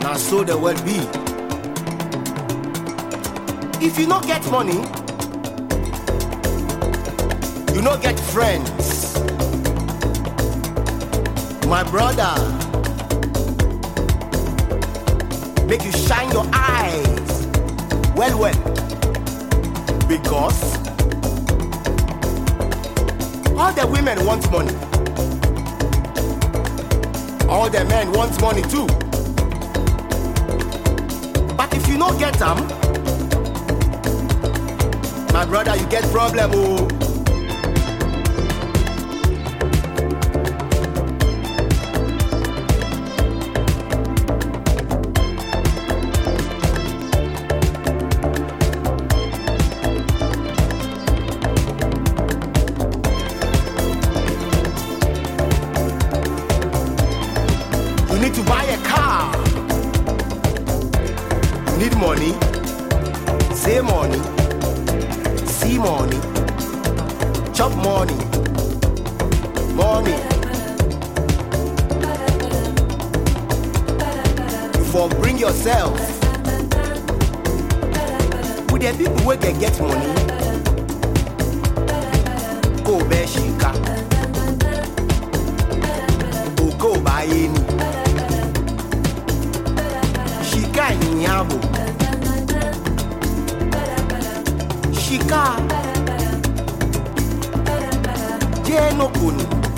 Now so the world be. If you not get money, you not get friends. My brother, make you shine your eyes well, because all the women want money, all the men want money too. But if you don't get them, my brother, you get problem. Oh. You need to buy a car. You need money. Say money. See money. Chop money. Money. You for bring yourself. With the people where they get money, go buy shika. Go buy any. Shika nyabo. Shika. Jeno kuni.